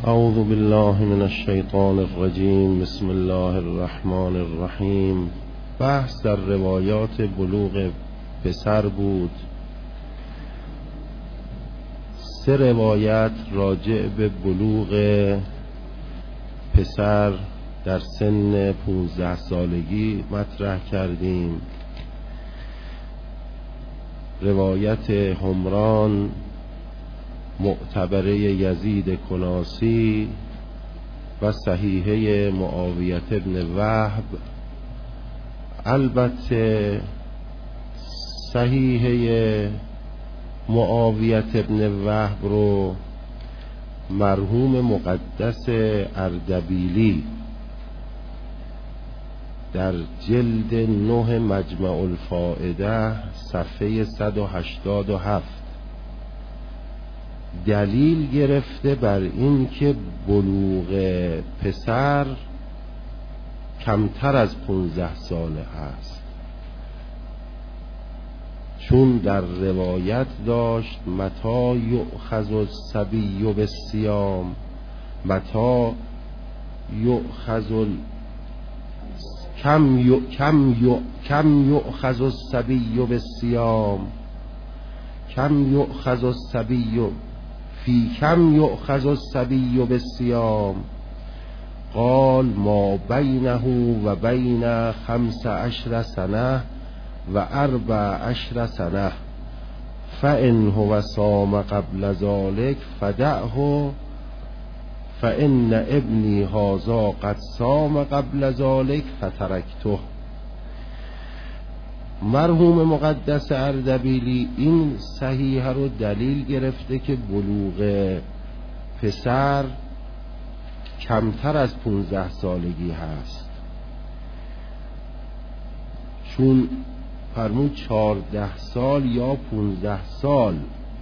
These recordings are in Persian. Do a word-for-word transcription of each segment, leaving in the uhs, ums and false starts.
اعوذ بالله من الشیطان الرجیم. بسم الله الرحمن الرحیم. بحث در روایات بلوغ پسر بود. سه روایت راجع به بلوغ پسر در سن پونزده سالگی مطرح کردیم. روایت حمران معتبره یزید کناسی و صحیحه معاویه ابن وهب. البته صحیحه معاویه ابن وهب رو مرحوم مقدس اردبیلی در جلد نه مجمع الفائده صفحه صد و هشتاد و هفت دلیل گرفته بر این که بلوغ پسر کمتر از پونزده ساله هست، چون در روایت داشت متى یؤخذ الصبی بالصیام، متى یؤخذ کم کم کم یؤخذ الصبی بالصیام، کم یؤخذ الصبی فی کم یؤخذ الصبی بالصیام. قال ما بینه و بین خمس عشر سنه و اربع عشر سنه فإن هو صام قبل ذلك فدعه فإن ابنی هذا قد صام قبل ذلك فترکته. مرحوم مقدس اردبیلی این صحیحه رو دلیل گرفته که بلوغ پسر کمتر از پونزده سالگی هست، چون فرمود چهارده سال یا پونزده سال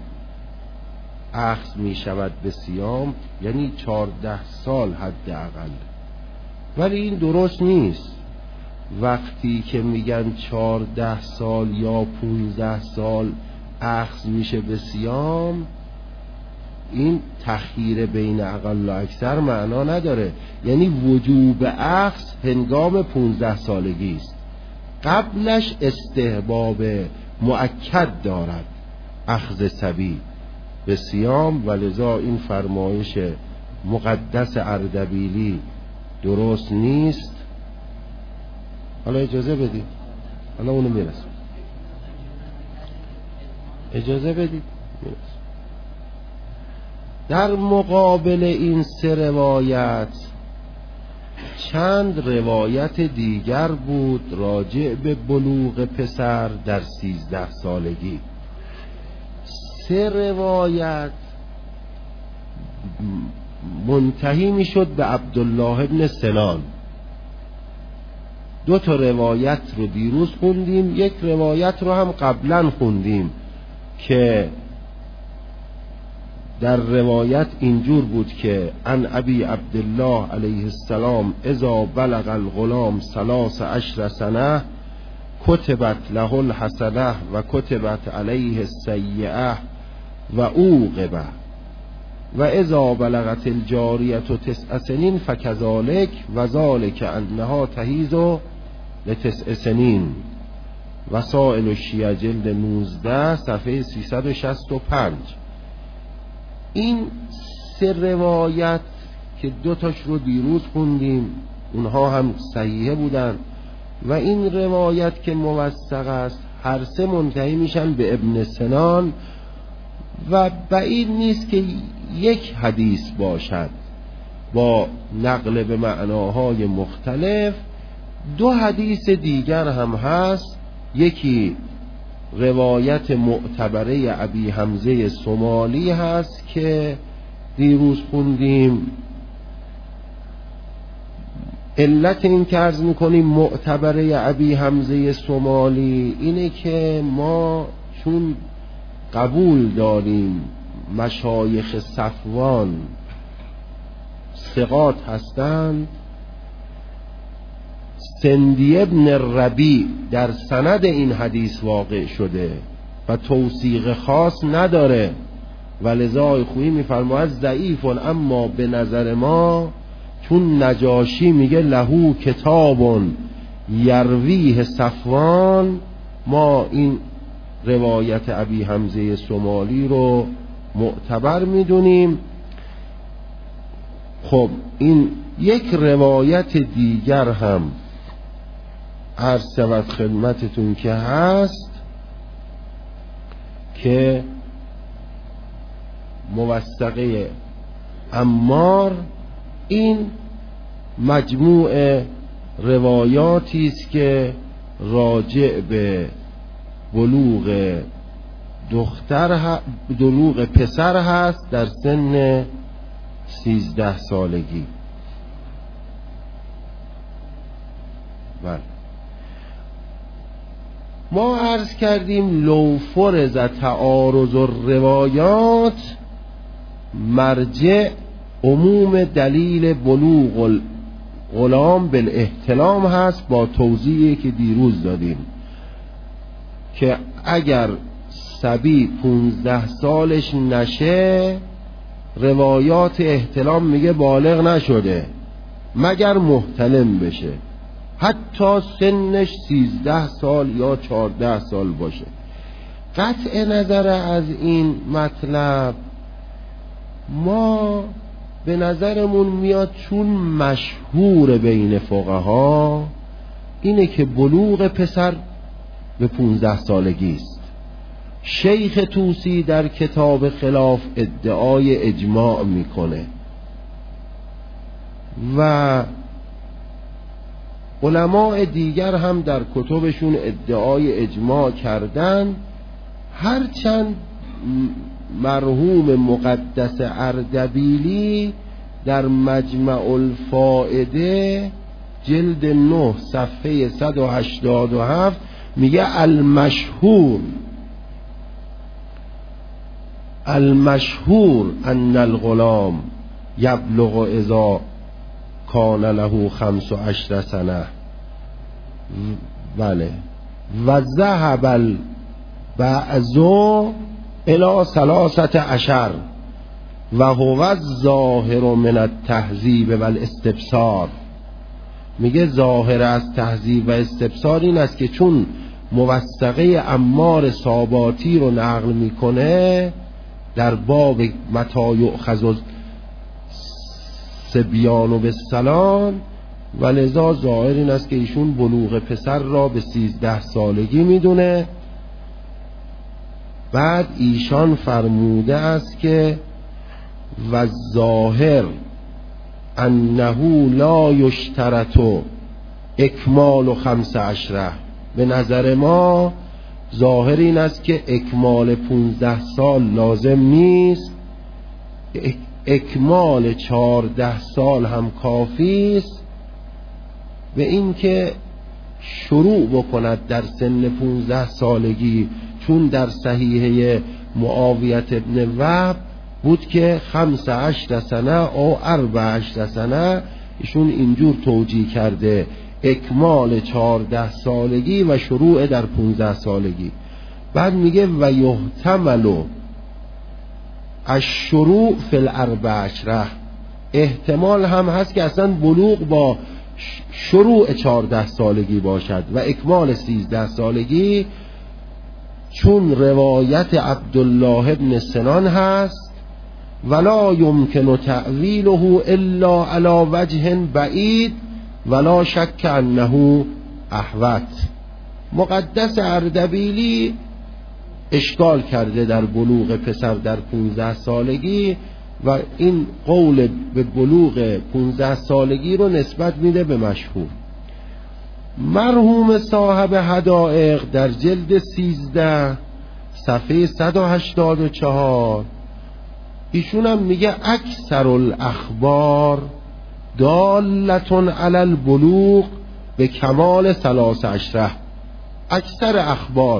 اخذ می شود به صیام، یعنی چهارده سال حداقل. ولی این درست نیست. وقتی که میگن چهارده سال یا پونزده سال اخذ میشه به صیام، این تخییر بین اقل و اکثر معنا نداره. یعنی وجوب اخذ هنگام پونزده سالگی است، قبلش استحباب مؤکد دارد اخذ صبی به صیام، ولذا این فرمایش مقدس اردبیلی درست نیست. حالا اجازه بدید، حالا اونو میرسم، اجازه بدید میرسم. در مقابل این سه روایت چند روایت دیگر بود راجع به بلوغ پسر در سیزده سالگی. سه روایت منتهی میشد به عبدالله ابن سنان. دو تا روایت رو دیروز خوندیم، یک روایت رو هم قبلا خوندیم که در روایت اینجور بود که عن ابی عبدالله علیه السلام اذا بلغ الغلام ثلاث عشر سنه کتبت له الحسنه و کتبت علیه السیئه و عوقب و اذا بلغت الجاریه تسع سنین فکذالک و ذالک انها تحیض لتسع سنین. وسائل الشیعه جلد نوزده صفحه سیصد و شصت و پنج. این سه روایت که دو تاش رو دیروز خوندیم اونها هم صحیحه بودن، و این روایت که موثق است هر سه منتهی میشن به ابن سنان، و بعید نیست که یک حدیث باشد با نقل به معناهای مختلف. دو حدیث دیگر هم هست، یکی روایت معتبره ابی حمزه سمالی هست که دیروز خوندیم. علت این که عرض میکنیم معتبره ابی حمزه سمالی اینه که ما چون قبول داریم مشایخ صفوان ثقات هستند، سندی ابن ربیع در سند این حدیث واقع شده و توثیق خاص نداره، و لذا خویی میفرماید ضعیف، اما به نظر ما چون نجاشی میگه لهو کتاب یرویه صفوان، ما این روایت ابی حمزه سمالی رو معتبر میدونیم. خب این یک روایت دیگر هم عرض شود خدمتتون که هست که موثقه عمار، این مجموع روایاتی است که راجع به بلوغ دختر بلوغ پسر هست در سن سیزده سالگی. بله ما عرض کردیم لو فرض تعارض الروایات مرجع عموم دلیل بلوغ غلام بالاحتلام هست، با توضیحی که دیروز دادیم که اگر صبی پونزده سالش نشه روایات احتلام میگه بالغ نشده مگر محتلم بشه، حتی سنش سیزده سال یا چارده سال باشه. قطع نظر از این مطلب ما به نظرمون میاد چون مشهور بین فقها اینه که بلوغ پسر به پونزده سالگی است. شیخ طوسی در کتاب خلاف ادعای اجماع میکنه و علماء دیگر هم در کتبشون ادعای اجماع کردن، هرچند مرحوم مقدس اردبیلی در مجمع الفائده جلد نه صفحه صد و هشتاد و هفت میگه المشهور المشهور ان الغلام یبلغ اذا کان له خمس و عشر سنه. بله و ذهب البعض الى ثلاثه عشر و هو الظاهر من التهذیب و الاستبصار. میگه ظاهر از تهذیب و استبصار این است که چون موثقه عمار ساباتی رو نقل میکنه در باب متی یؤخذ الصبیان بالصلاه، و لذا ظاهر این است که ایشون بلوغ پسر را به سیزده سالگی میدونه. بعد ایشان فرموده است که و ظاهر انه لا یشترط اکمال خمس عشره، به نظر ما ظاهر این است که اکمال پونزده سال لازم نیست، اکمال چارده سال هم کافی است، و این که شروع بکند در سن پونزده سالگی، چون در صحیحه معاویت ابن وهب بود که خمس عشر سنه او اربع عشر سنه، ایشون اینجور توجیه کرده اکمال چارده سالگی و شروع در پونزده سالگی. بعد میگه و یحتمل الشروع فی الاربع عشره، احتمال هم هست که اصلا بلوغ با شروع چارده سالگی باشد و اکمال سیزده سالگی، چون روایت عبدالله ابن سنان هست ولا یمکن تأویله الا علی وجه بعید ولا شک انه احوط. مقدس اردبیلی اشکال کرده در بلوغ پسر در پونزده سالگی و این قول به بلوغ پونزده سالگی رو نسبت میده به مشهور. مرحوم صاحب حدائق در جلد سیزده صفحه صد و هشتاد و چهار ایشون هم میگه اکثر الاخبار دالتون علی البلوغ به کمال ثلاث عشره، اکثر اخبار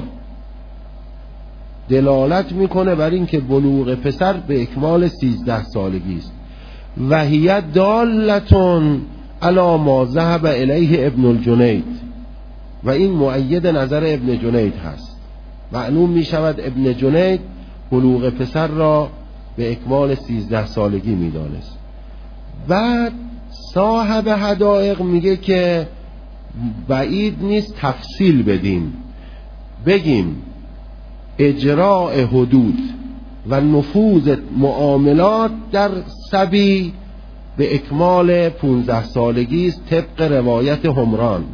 دلالت میکنه بر این که بلوغ پسر به اکمال سیزده سالگی است. و هی دالتون علی ما ذهب الیه ابن الجنید، و این مؤید نظر ابن جنید هست. معلوم میشود ابن جنید بلوغ پسر را به اکمال سیزده سالگی میدانست. بعد صاحب حدائق میگه که بعید نیست تفصیل بدیم، بگیم اجراء حدود و نفوذ معاملات در صبی به اکمال پونزده سالگی است طبق روایت حمران،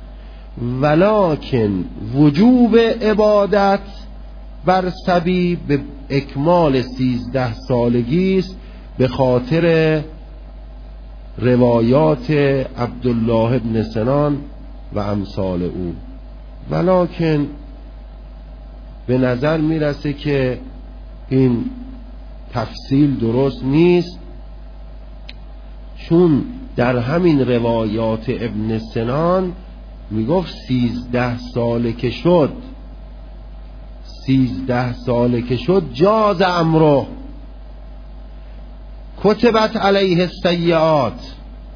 ولکن وجوب عبادت بر صبی به اکمال سیزده سالگی است به خاطر روایات عبدالله ابن سنان و امثال او. ولکن به نظر میرسه که این تفصیل درست نیست، چون در همین روایات ابن سنان میگفت سیزده ساله که شد سیزده ساله که شد جاز امره کتبت علیه السیئات.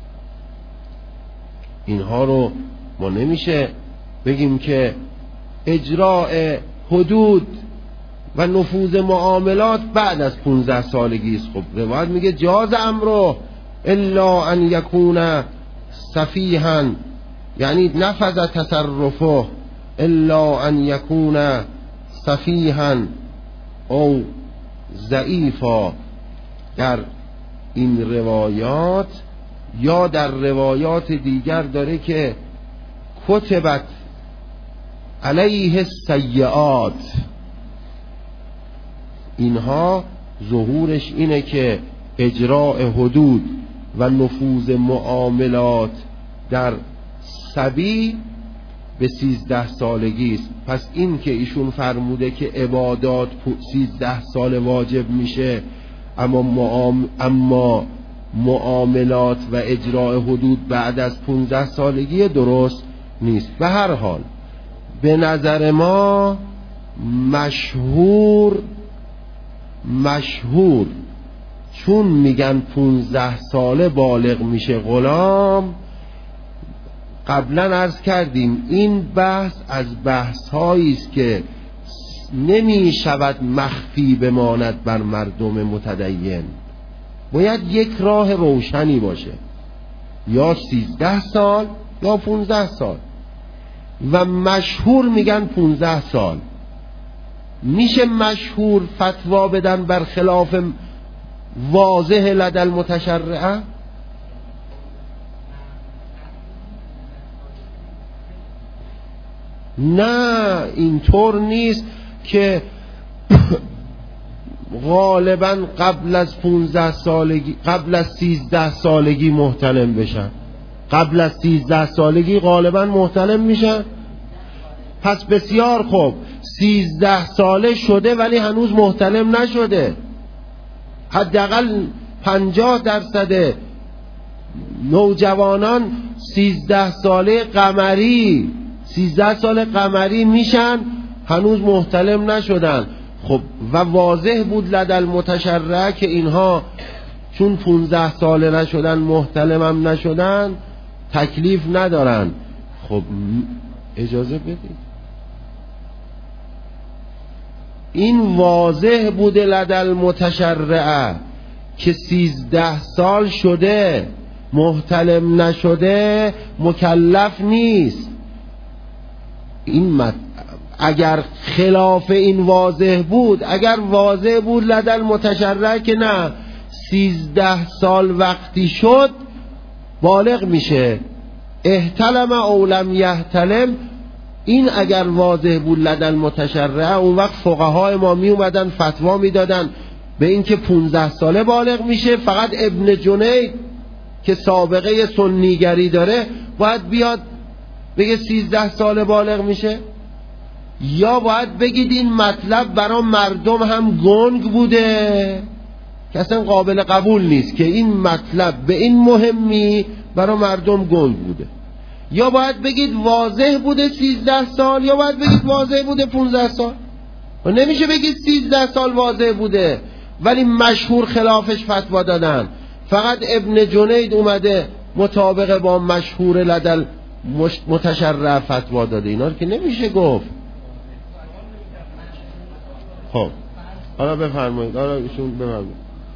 اینها رو ما نمیشه بگیم که اجراء حدود و نفوذ معاملات بعد از پونزده سالگی است. خب روایت میگه جاز امره الا ان یکون سفیها، یعنی نفذ تصرفه الا ان یکون سفیها او ضعیفا در این روایات، یا در روایات دیگر داره که کتبت علیه السیئات. اینها ظهورش اینه که اجراء حدود و نفوذ معاملات در صبی به سیزده سالگی است. پس این که ایشون فرموده که عبادات سیزده سال واجب میشه، اما معام... اما معاملات و اجراء حدود بعد از پونزده سالگی درست نیست. به هر حال به نظر ما مشهور مشهور چون میگن پونزده ساله بالغ میشه غلام. قبلا عرض کردیم این بحث از بحث هایی است که نمی شود مخفی بماند بر مردم متدین، باید یک راه روشنی باشه، یا سیزده سال یا پونزده سال، و مشهور میگن پونزده سال. میشه مشهور فتوا بدن بر خلاف واضح لدى المتشرعه؟ نه، اینطور نیست که غالبا قبل از پونزده سالگی قبل از سیزده سالگی محتلم بشن. قبل از سیزده سالگی غالبا محتلم میشن. پس بسیار خوب، سیزده ساله شده ولی هنوز محتلم نشده. حداقل پنجاه درصد نوجوانان سیزده ساله قمری سیزده سال قمری میشن هنوز محتلم نشدن. خب و واضح بود لدى المتشرع که اینها چون پونزده ساله نشدن محتلم هم نشدن تکلیف ندارن. خب اجازه بدید، این واضح بوده لدى المتشرع که سیزده سال شده محتلم نشده مکلف نیست. این مد... اگر خلاف این واضح بود، اگر واضح بود لدى المتشرع که نه سیزده سال وقتی شد بالغ میشه، احتلم او لم یحتلم، این اگر واضح بود لدى المتشرع، اون وقت فقهای ما می اومدن فتوا میدادن به این که پونزده ساله بالغ میشه. فقط ابن جنید که سابقه سنیگری داره باید بیاد بگه سیزده ساله بالغ میشه، یا باید بگید این مطلب برای مردم هم گنگ بوده که اصلا قابل قبول نیست که این مطلب به این مهمی برای مردم گنگ بوده، یا باید بگید واضح بوده سیزده سال، یا باید بگید واضح بوده پونزده سال. و نمیشه بگید سیزده سال واضح بوده ولی مشهور خلافش فتوا دادن. فقط ابن جنید اومده مطابق با مشهور لدل متشرع فتوا داده. اینا رو که نمیشه گفت. خب حالا بفرمایید، حالا ایشون بفرمایید.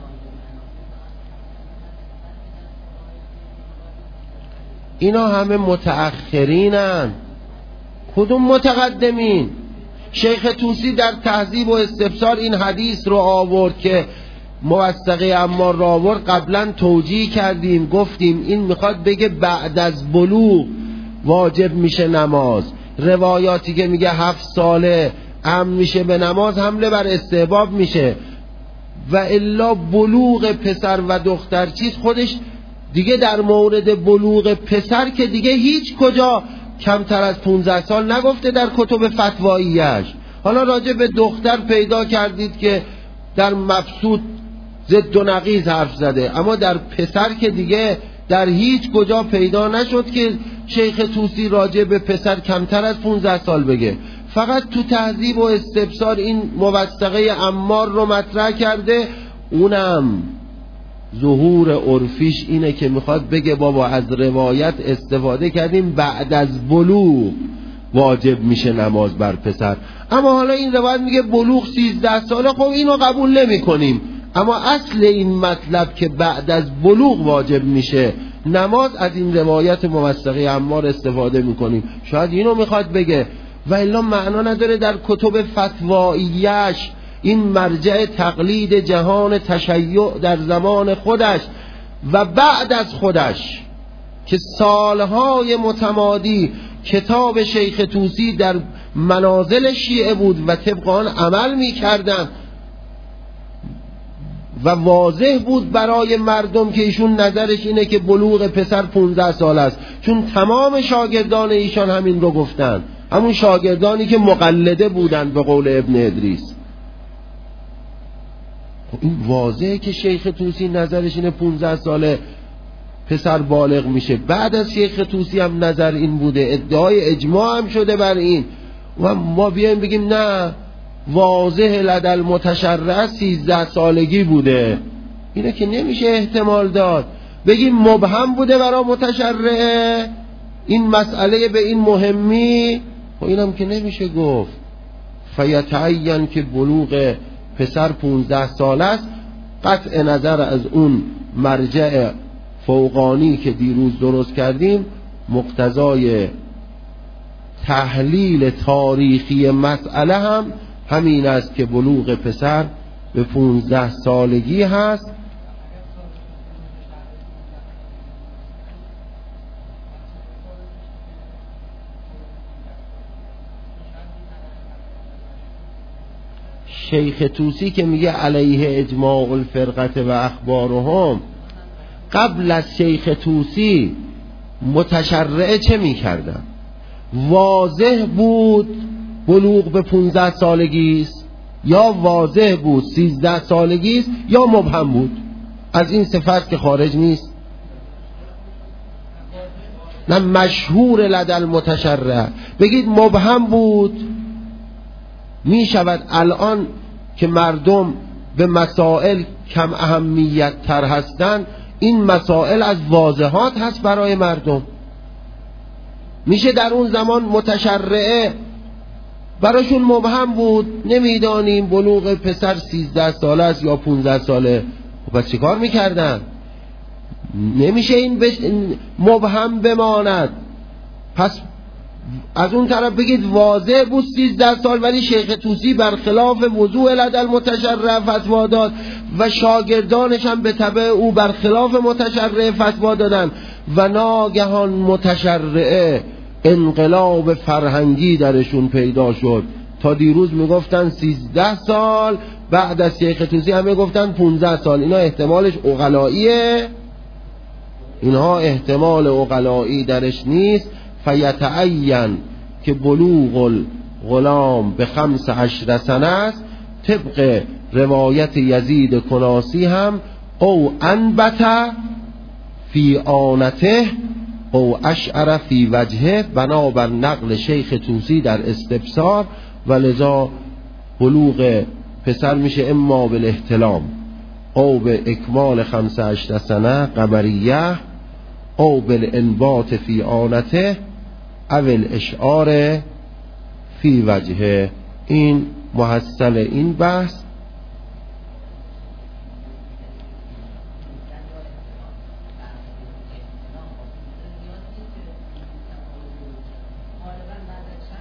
اینا همه متأخرینن، کدوم متقدمین؟ شیخ طوسی در تهذیب و استفسار این حدیث رو آورد که موثقه عمار را آورد، قبلا توجیه کردیم، گفتیم این میخواد بگه بعد از بلوغ واجب میشه نماز. روایاتی که میگه هفت ساله امر میشه به نماز حمله بر استحباب میشه، و الا بلوغ پسر و دختر چیز خودش دیگه در مورد بلوغ پسر که دیگه هیچ کجا کمتر از پونزده سال نگفته در کتب فتواییش. حالا راجع به دختر پیدا کردید که در مبسوط ضد و نقیض حرف زده، اما در پسر که دیگه در هیچ کجا پیدا نشد که شیخ طوسی راجع به پسر کمتر از پونزده سال بگه. فقط تو تهذیب و استبصار این موثقه عمار رو مطرح کرده، اونم ظهور عرفیش اینه که میخواد بگه بابا از روایت استفاده کردیم بعد از بلوغ واجب میشه نماز بر پسر. اما حالا این روایت میگه بلوغ سیزده ساله، خب اینو قبول نمی کنیم، اما اصل این مطلب که بعد از بلوغ واجب میشه نماز، از این روایت موثقه عمار استفاده میکنیم. شاید اینو میخواد بگه، و الا معنا نداره در کتب فتواییش این مرجع تقلید جهان تشیع در زمان خودش و بعد از خودش که سالهای متمادی کتاب شیخ طوسی در منازل شیعه بود و طبق آن عمل می کردن و واضح بود برای مردم که ایشون نظرش اینه که بلوغ پسر پونزده سال است، چون تمام شاگردان ایشان همین رو گفتن، همون شاگردانی که مقلده بودند به قول ابن ادریس. این واضحه که شیخ طوسی نظرش اینه پونزده ساله پسر بالغ میشه. بعد از شیخ طوسی هم نظر این بوده، ادعای اجماع هم شده بر این، و ما بیایم بگیم نه واضح لدل متشرع سیزده سالگی بوده، اینه که نمیشه احتمال داد. بگیم مبهم بوده برای متشرع این مسئله به این مهمی، و اینم که نمیشه گفت. فیتعین که بلوغ پسر پونزده سال است، قطع نظر از اون مرجع فوقانی که دیروز درست کردیم، مقتضای تحلیل تاریخی مسئله هم همین است که بلوغ پسر به پونزده سالگی هست. شیخ طوسی که میگه علیه اجماع الفرقه و اخبارهم، قبل از شیخ طوسی متشرعه چه میکردن؟ واضح بود بلوغ به پونزده سالگی است، یا واضح بود سیزده سالگی است، یا مبهم بود؟ از این صفت که خارج نیست. نه مشهور لدل متشرع، بگید مبهم بود. می شود الان که مردم به مسائل کم اهمیت تر هستند، این مسائل از واضحات هست برای مردم. میشه در اون زمان متشرعه براشون مبهم بود، نمیدانیم بلوغ پسر سیزده ساله است یا پونزده ساله، خب پس چی کار میکردن؟ نمیشه این بش... مبهم بماند. پس از اون طرف بگید واضح بود سیزده سال، ولی شیخ طوسی برخلاف وضوع لدل متشرع فتوا داد و شاگردانش هم به تبع او برخلاف متشرع فتوا دادن، و ناگهان متشرعه انقلاب فرهنگی درشون پیدا شد. تا دیروز میگفتن سیزده سال، بعد از شیخ طوسی همه گفتن پونزده سال. اینا احتمالش عقلاییه؟ اینها احتمال عقلایی درش نیست. فیتعین که بلوغ الغلام به خمس عشر سنه است، طبق روایت یزید کناسی هم او انبت فی آنته او اشعر فی وجهه، بنابر نقل شیخ طوسی در استبصار، و لذا بلوغ پسر میشه اما بالاحتلام او به اکمال خمس عشر سنه قمریه او بالانبات فی آنته او الاشعار فی وجهه. این محصل این بحث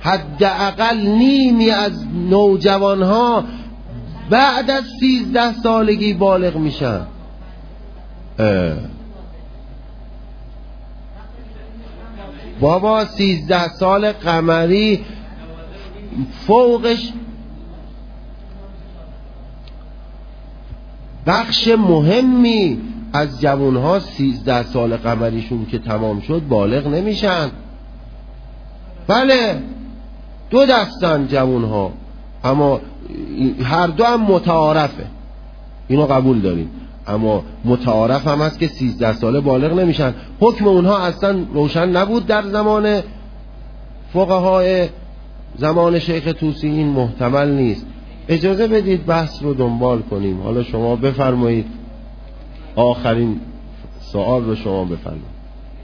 حداقل نیمی از نوجوان ها بعد از سیزده سالگی بالغ میشن. بابا سیزده سال قمری فوقش بخش مهمی از جوانها سیزده سال قمریشون که تمام شد بالغ نمیشن. بله دو دستن جوانها، اما هر دو هم متعارفه، اینو قبول داریم، اما متعارف هم هست که سیزده ساله بالغ نمیشن. حکم اونها اصلا روشن نبود در زمان فقهای زمان شیخ طوسی، این محتمل نیست. اجازه بدید بحث رو دنبال کنیم. حالا شما بفرمایید، آخرین سوال رو شما بفرمایید.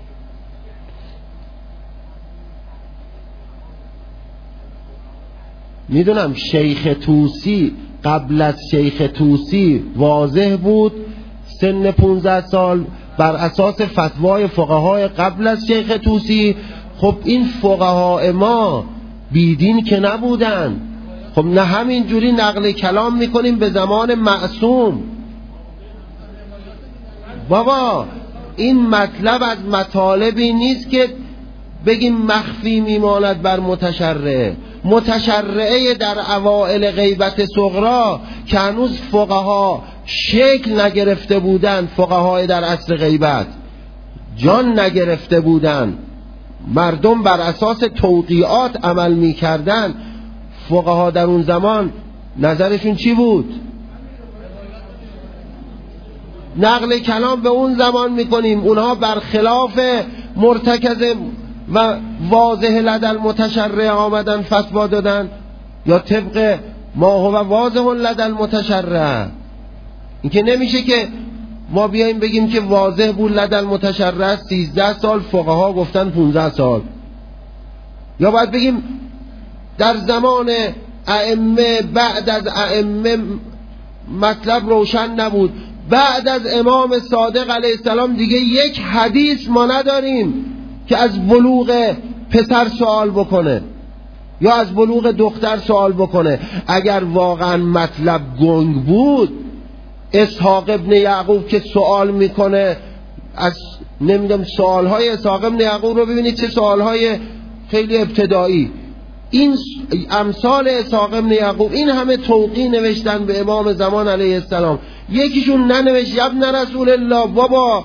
میدونم شیخ طوسی قبل از شیخ طوسی واضح بود سن پانزده سال بر اساس فتوای فقهای قبل از شیخ طوسی. خب این فقهای ما بیدین که نبودن. خب نه همین جوری نقل کلام میکنیم به زمان معصوم. بابا این مطلب از مطالبی نیست که بگیم مخفی میماند بر متشرع. متشرعه در اوائل غیبت صغرا که هنوز فقها شکل نگرفته بودن، فقهای در عصر غیبت جان نگرفته بودن، مردم بر اساس توقیعات عمل میکردن. فقها در اون زمان نظرشون چی بود؟ نقل کلام به اون زمان میکنیم، اونها برخلاف مرتکز و واضح لدى المتشرع آمدن فتوا دادن، یا طبق ما هو واضح لدى المتشرع. این که نمیشه که ما بیاییم بگیم که واضح بود لدى المتشرع سیزده سال، فقها گفتن پانزده سال. یا باید بگیم در زمان ائمه بعد از ائمه مطلب روشن نبود، بعد از امام صادق علیه السلام دیگه یک حدیث ما نداریم که از بلوغ پسر سوال بکنه یا از بلوغ دختر سوال بکنه. اگر واقعا مطلب گنگ بود، اسحاق ابن یعقوب که سوال میکنه از نمیدونم سوالهای اسحاق ابن یعقوب رو ببینید چه سوالهای خیلی ابتدایی. این امثال اسحاق ابن یعقوب این همه توقی نوشتن به امام زمان علیه السلام، یکیشون ننوشت ابن رسول الله بابا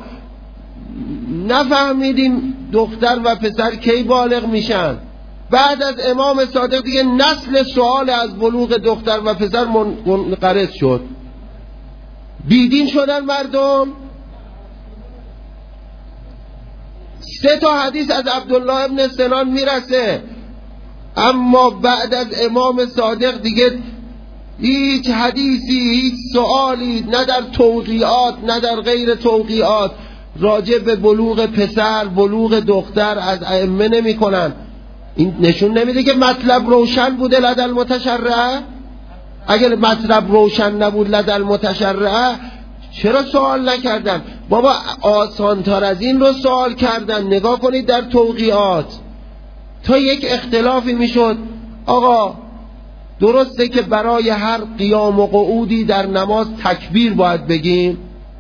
نفهمیدیم دختر و پسر کی بالغ میشن. بعد از امام صادق دیگه نسل سوال از بلوغ دختر و پسر منقرض شد، بیدین شدن مردم. سه تا حدیث از عبدالله ابن سنان میرسه، اما بعد از امام صادق دیگه هیچ حدیثی، هیچ سوالی، نه در توقیعات نه در غیر توقیعات راجع به بلوغ پسر بلوغ دختر از ائمه نمی کنن. این نشون نمیده که مطلب روشن بوده لدى المتشرع؟ اگر مطلب روشن نبود لدى المتشرع چرا سوال نکردن؟ بابا آسانتر از این رو سوال کردن. نگاه کنید در توقیعات تا یک اختلافی میشد آقا درسته که برای هر قیام و قعودی در نماز تکبیر باید بگیم؟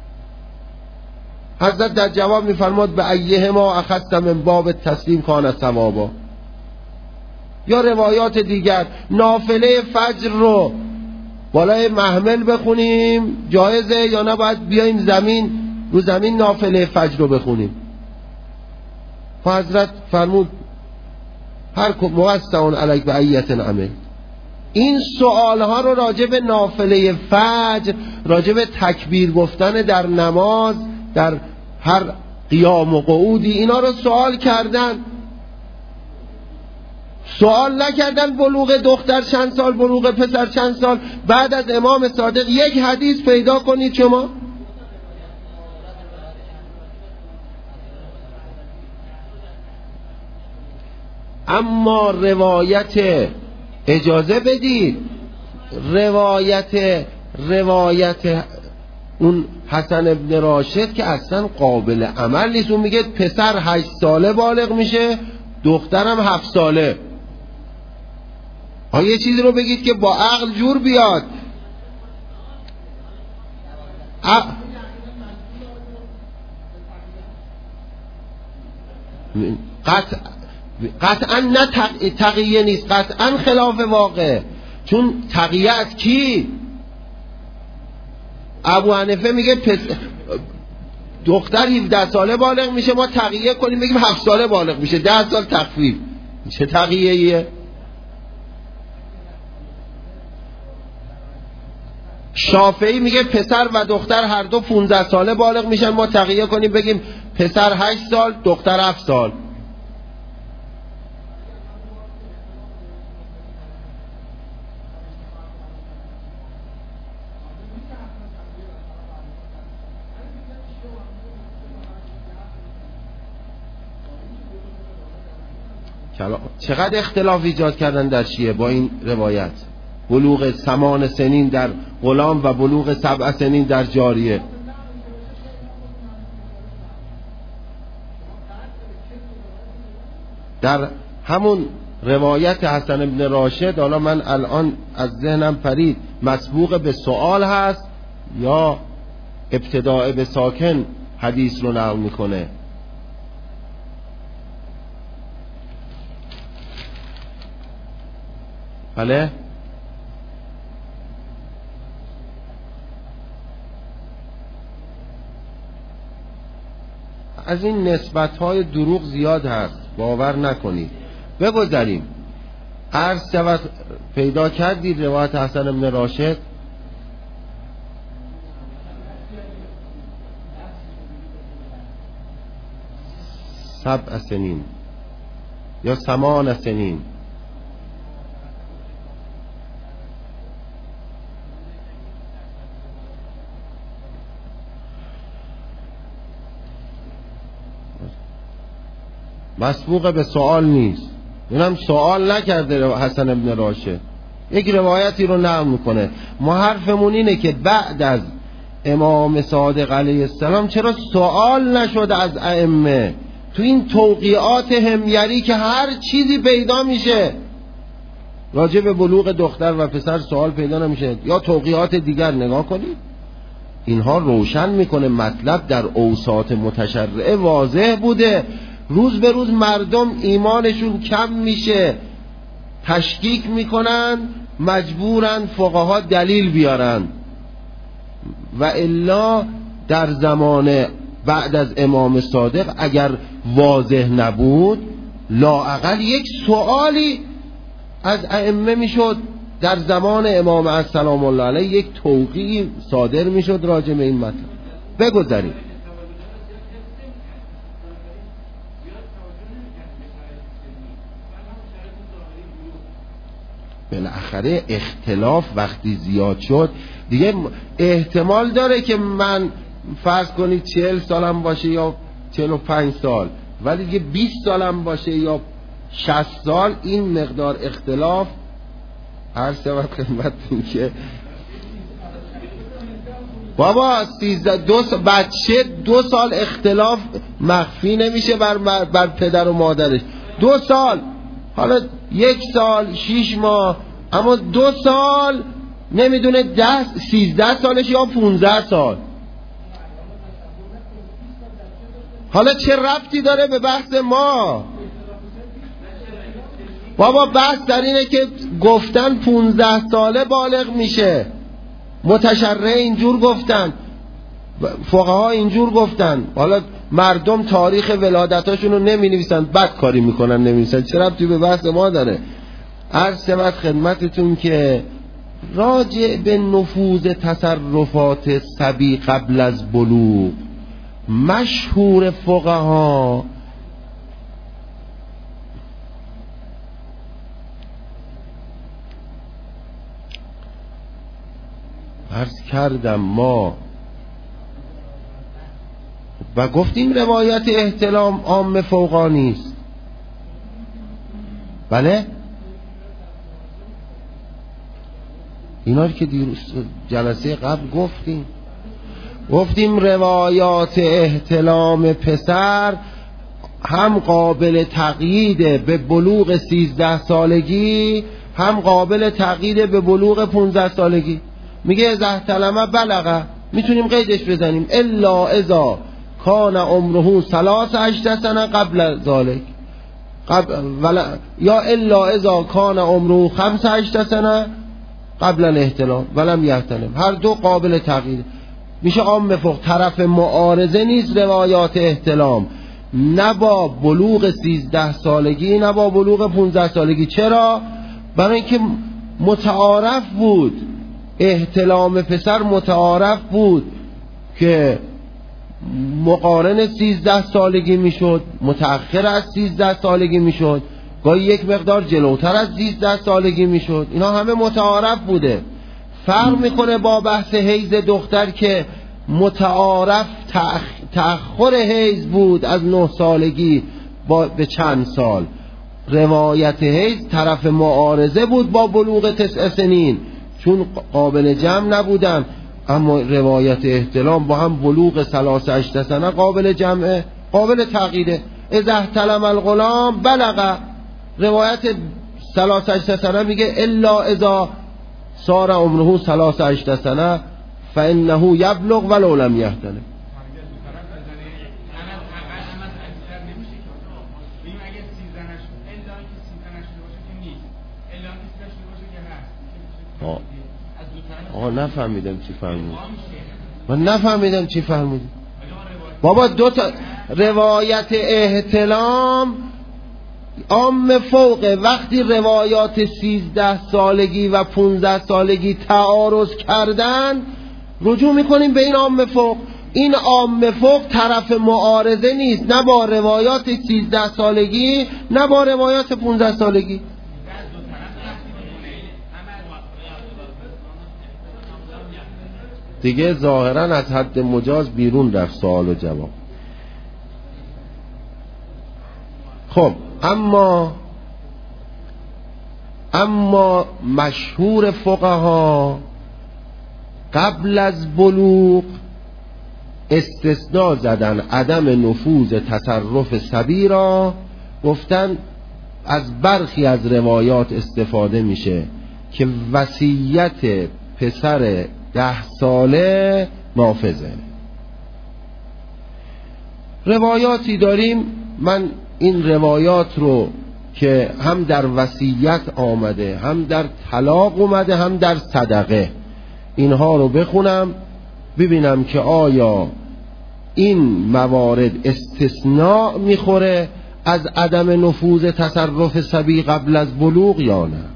حضرت در جواب میفرماد به ایهما اخذت من باب تسلیم کان ثوابا. یا روایات دیگر نافله فجر رو بالای محمل بخونیم جایزه یا نه باید بیایم زمین رو زمین نافله فجر رو بخونیم؟ و حضرت فرمود هر موسعون علیک به ایت عمل. این سوال ها رو راجع به نافله فجر، راجع به تکبیر گفتن در نماز در هر قیام و قعودی اینا رو سوال کردن. سوال نکردن بلوغ دختر چند سال بلوغ پسر چند سال. بعد از امام صادق یک حدیث پیدا کنید شما. اما روایت اجازه بدید روایت روایت اون حسن ابن راشد که اصلا قابل عمل نیست. اون میگه پسر هشت ساله بالغ میشه دخترم هفت ساله. آیا یه چیزی رو بگید که با عقل جور بیاد. ا... قطع قطعا نه تق... تقیه نیست، قطعا خلاف واقع. چون تقیه از کی؟ ابو حنیفه میگه پس... دختر هفده ساله بالغ میشه، ما تقیه کنیم بگیم هفت ساله بالغ میشه، ده سال تخفیف. چه تقیه ایه؟ شافعی میگه پسر و دختر هر دو پونزده ساله بالغ میشن، ما تقیه کنیم بگیم پسر هشت سال دختر هفت سال. چقدر اختلاف ایجاد کردن در شیعه با این روایت. بلوغ ثمان سنین در غلام و بلوغ سبع سنین در جاریه. در همون روایت حسن بن راشد، حالا من الان از ذهنم پرید، مسبوق به سؤال هست یا ابتداء به ساکن حدیث رو نقل میکنه؟ بله؟ از این نسبت‌های دروغ زیاد هست، باور نکنید. بگذاریم. عرض شود پیدا کردید روایت حسن بن راشد؟ سبع سنین یا ثمان سنین. مسبوق به سوال نیست، اینم سوال نکرده حسن ابن راشد، یک روایتی رو نقل میکنه. ما حرفمون اینه که بعد از امام صادق علیه السلام چرا سوال نشد از ائمه؟ تو این توقیعات حمیری که هر چیزی پیدا میشه راجع به بلوغ دختر و پسر سوال پیدا نمیشه، یا توقیعات دیگر نگاه کنید. اینها روشن میکنه مطلب در اوساط متشرعه واضح بوده. روز به روز مردم ایمانشون کم میشه، تشکیک میکنن، مجبورن فقها دلیل بیارن. و الا در زمان بعد از امام صادق اگر واضح نبود، لااقل یک سوالی از ائمه میشد. در زمان امام السلام الله علیه یک توقیعی صادر میشد راجع به این مطلب. بگذاریم. بالاخره اختلاف وقتی زیاد شد دیگه احتمال داره که من فرض کنید چهل سالم باشه یا چهل و پنج سال، ولی دیگه بیست سالم باشه یا شصت سال، این مقدار اختلاف هر شود خدمتتون که بابا سیزده دو سال بچه دو سال اختلاف مخفی نمیشه بر, بر پدر و مادرش. دو سال، حالا یک سال شیش ماه، اما دو سال نمیدونه ده سیزده سالش یا پونزده سال. حالا چه ربطی داره به بحث ما؟ بابا بحث در اینه که گفتن پونزده ساله بالغ میشه، متشرع اینجور گفتن، فقها اینجور گفتن. حالا مردم تاریخ ولادتاشون رو نمی نویسن، بد کاری میکنن نمی نویسن، چه ربطی به بحث ما داره؟ عرض شود خدمتتون که راجع به نفوذ تصرفات صبی قبل از بلوغ، مشهور فقها عرض کردم ما و گفتیم روایت احتلام عام فوقانی است. بله اینا که دیروز جلسه قبل گفتیم گفتیم روایات احتلام پسر هم قابل تقیید به بلوغ سیزده سالگی، هم قابل تغییر به بلوغ پانزده سالگی. میگه اذا احتلم بلغه، میتونیم قیدش بزنیم الا اذا کان عمره ثلاث عشر سنه قبل ذلك، قبل ولا یا الا اذا کان عمره خمس عشر سنه قبل الاحتلام ولم یحتلم. هر دو قابل تغییر. میشه عام فوق طرف معارضه نیست روایات احتلام، نه با بلوغ سیزده سالگی نه با بلوغ پانزده سالگی. چرا؟ برای اینکه متعارف بود، احتلام پسر متعارف بود که مقارن سیزده سالگی میشد، متأخر از سیزده سالگی میشد، گاهی یک مقدار جلوتر از سیزده سالگی میشد. اینا همه متعارف بوده. فرق میکنه با بحث حیض دختر که متعارف تأخ... تأخر حیض بود از نه سالگی با... به چند سال. روایت حیض طرف معارضه بود با بلوغ تسع سنین، چون قابل جمع نبودن. اما روایت احتلام با هم بلوغ ثلاث عشر سنه قابل جمعه، قابل تغییره. اذا احتلم الغلام بلغ، روایت ثلاث عشر سنه میگه الا اذا صار عمره ثلاث عشر سنه فانه یبلغ ولو لم یحتلم. آقا نفهمیدم چی فرمودی. من نفهمیدم چی فرمودی بابا. دو تا روایت احتلام عام فوقه. وقتی روایات سیزده سالگی و پونزده سالگی تعارض کردن رجوع میکنیم به این عام فوق. این عام فوق طرف معارضه نیست، نه با روایات سیزده سالگی نه با روایات پونزده سالگی. دیگه ظاهرا از حد مجاز بیرون رفت سوال و جواب. خب اما اما مشهور فقها قبل از بلوغ استثناء زدن عدم نفوذ تصرف صبی را. گفتن از برخی از روایات استفاده میشه که وصیت پسر ده ساله نافذه. روایاتی داریم، من این روایات رو که هم در وصیت آمده، هم در طلاق اومده، هم در صدقه، اینها رو بخونم ببینم که آیا این موارد استثناء میخوره از عدم نفوذ تصرف صبی قبل از بلوغ یا نه.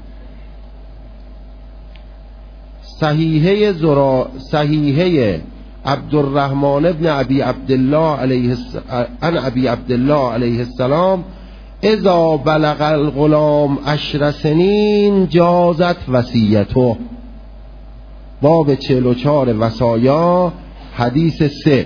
صحیحه زرا صحیحه عبدالرحمن ابن ابی عبدالله علیه ان ابی عبدالله علیه السلام اذا بلغ الغلام عشر سنین جازت وصیته. باب چهل و چهار وصایا، حدیث سه.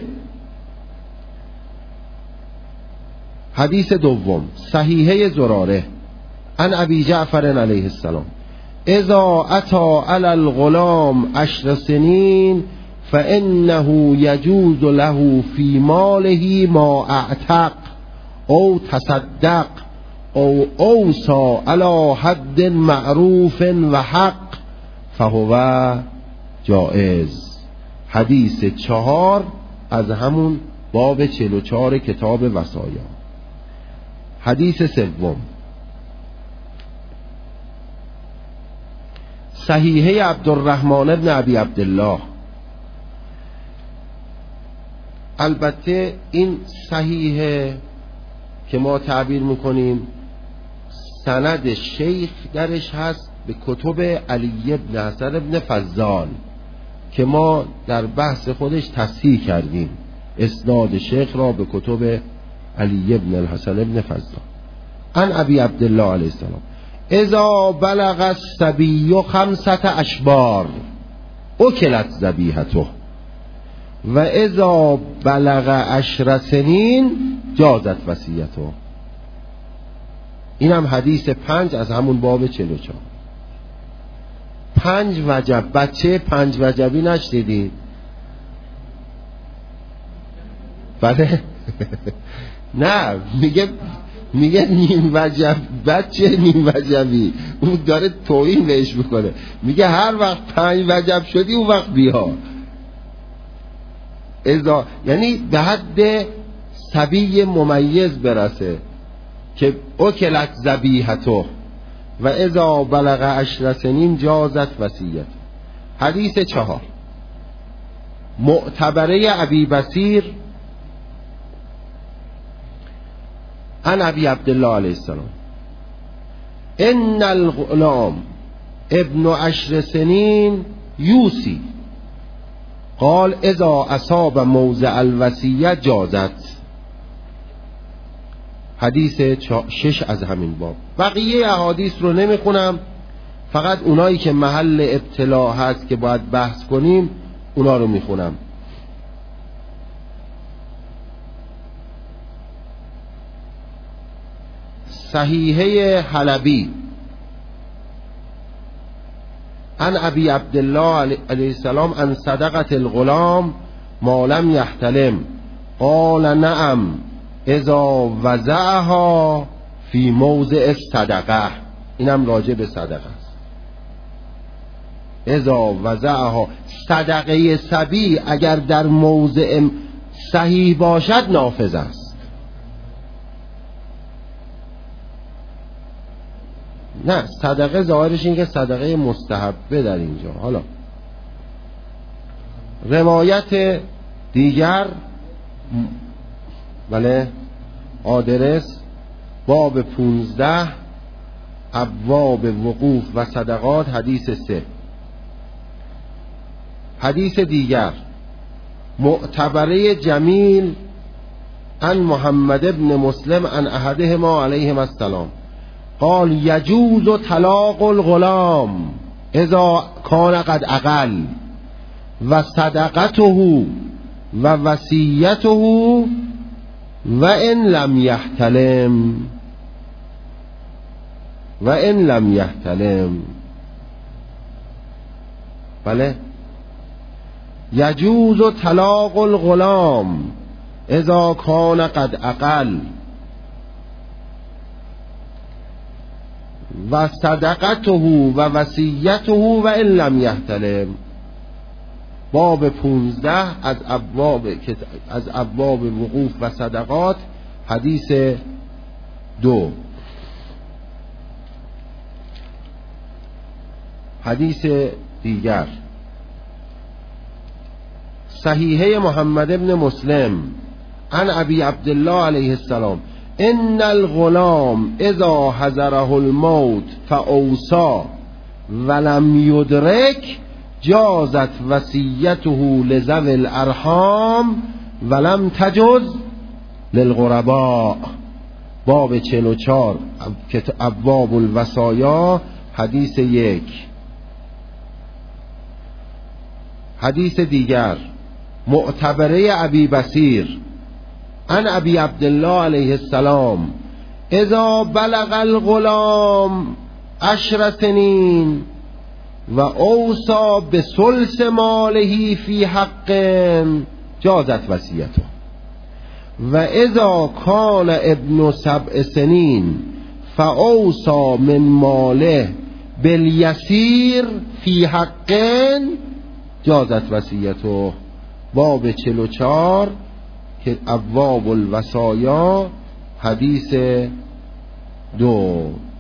حدیث دوم صحیحه زراره ان ابی جعفر علیه السلام اذا اتا علی الغلام عشر سنین فانه یجوز له فی ماله ما اعتق او تصدق او اوصى علی حد معروف و حق فهو جائز. حدیث چهار از همون باب چهل و چهار کتاب وصایا. حدیث سوم صحیحه عبدالرحمن ابن ابی عبدالله. البته این صحیحه که ما تعبیر میکنیم سند شیخ درش هست به کتب علی ابن حسن ابن فضال که ما در بحث خودش تصحیح کردیم اسناد شیخ را به کتب علی ابن الحسن ابن فضال. عن ابی عبدالله علیه السلام اذا بلغ الصبی خمسة اشبار اکلت ذبیحته و اذا بلغ عشر سنین جازت وصیته. این هم حدیث پنج از همون باب چهل و چهار. پنج وجب. بچه پنج وجبی نشدیدید؟ بله نه، میگه میگه نیم وجب. بچه نیم وجبی، اون داره توهین بهش میکنه. میگه هر وقت پنج وجب شدی اون وقت بیا. ازا یعنی به حد صبی ممیز برسه که اکلت ذبیحته و اذا بلغ عشر سنین جازت وصیت. حدیث چهار، معتبره ابی بصیر عن ابی عبدالله علیه السلام ان الغلام ابن عشر سنین یوسی قال اذا اصاب موضع الوصیه جازت. حدیث شش از همین باب. بقیه احادیث رو نمیخونم، فقط اونایی که محل ابتلا هست که باید بحث کنیم اونا رو میخونم. صحیحه حلبی عن ابی عبدالله علیه السلام عن صدقت الغلام ما لم یحتلم قال نعم اذا وضعها فی موضع صدقه. اینم راجع به صدقه است. اذا وضعها، صدقه صبی اگر در موضع صحیح باشد نافذ است. نه، صدقه ظاهرش این که صدقه مستحبه در اینجا. حالا روایت دیگر، بله، آدرس باب پونزده ابواب وقوف و صدقات، حدیث سه. حدیث دیگر معتبره جمیل عن محمد ابن مسلم عن احدهما علیهم السلام قال یجوز طلاق الغلام اذا کان قد عقل و صدقته و وصیته و ان لم یحتلم و ان لم یحتلم. بله، یجوز طلاق الغلام اذا کان قد عقل و صدقته و وصیته و ان لم یحتلم. باب پونزده از ابواب از ابواب وقوف و صدقات، حدیث دو. حدیث دیگر صحیحه محمد ابن مسلم عن ابی عبدالله علیه السلام ان الغلام اذا حضره الموت فاوصى ولم یدرک جازت وصیته لذوی الارحام ولم تجز للغرباء. باب چهل و چهار ابواب الوصایا، حدیث یک. حدیث دیگر معتبره ابی بصیر عن ابی عبدالله علیه السلام اذا بلغ الغلام عشر سنین و اوصا بثلث ماله فی حق جازت وصیته و اذا کان ابن سبع سنین فاوصا من ماله بالیسیر فی حق جازت وصیته. باب چهل و چهار که ابواب الوصایا، حدیث دو.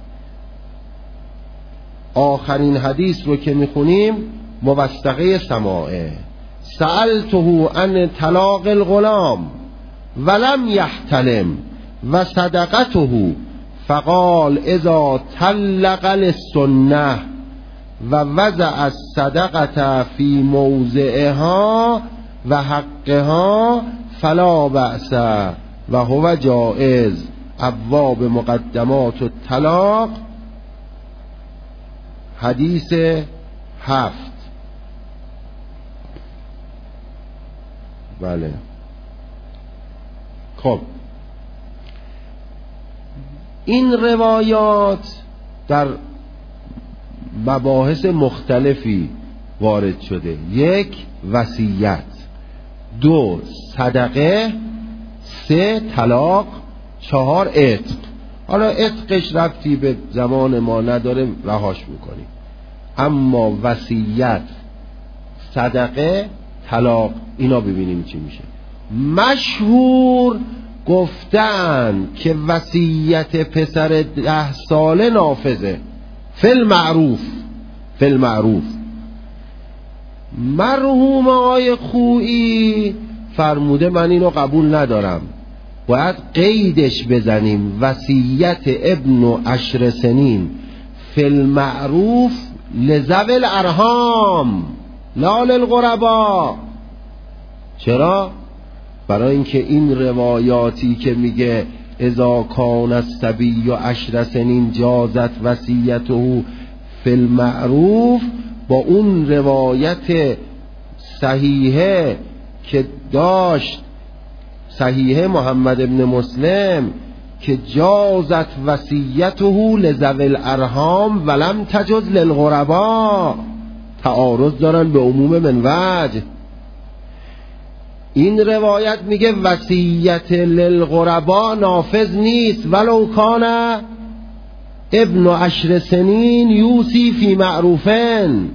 آخرین حدیث رو که میخونیم موثقه سماعه. سألته عن طلاق الغلام ولم یحتلم و صدقته فقال اذا طلق للسنه و وضع الصدقه فی موضعها و حقها فلا بأس و هو جائز. ابواب مقدمات الطلاق، حدیث هفت. بله، خب این روایات در مباحث مختلفی وارد شده. یک، وصیت. دو، صدقه. سه، طلاق. چهار، عتق. حالا عتقش ربطی به زمان ما نداره، رهاش میکنیم. اما وصیت، صدقه، طلاق، اینا ببینیم چی میشه. مشهور گفتن که وصیت پسر ده ساله نافذه، فی المعروف، فی المعروف. مرحوم آقای خویی فرموده من اینو قبول ندارم، باید قیدش بزنیم، وصیت ابن و عشر سنین فی المعروف لذوی الارحام لا للغربا. چرا؟ برای اینکه این روایاتی که میگه اذا کان الصبی عشر سنین جازت وصیته فی المعروف، با اون روایت صحیحه که داشت، صحیحه محمد ابن مسلم، که جازت وصیته لذوی الارحام ولم تجز للغربا، تعارض دارن به عموم من وجه. این روایت میگه وصیت للغربا نافذ نیست، ولو کان ابن عشر سنین یوسی فی معروفن.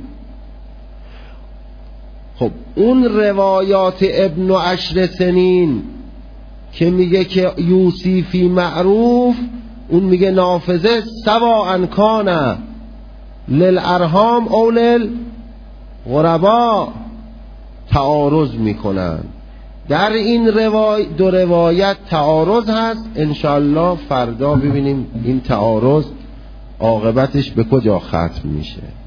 خب اون روایات ابن عشر سنین که میگه که یوسی فی معروف، اون میگه نافذه سواء کان للارحام او للغربا، تعارض میکنن. در این روای دو روایت تعارض هست. انشالله فردا ببینیم این تعارض عاقبتش به کجا ختم میشه.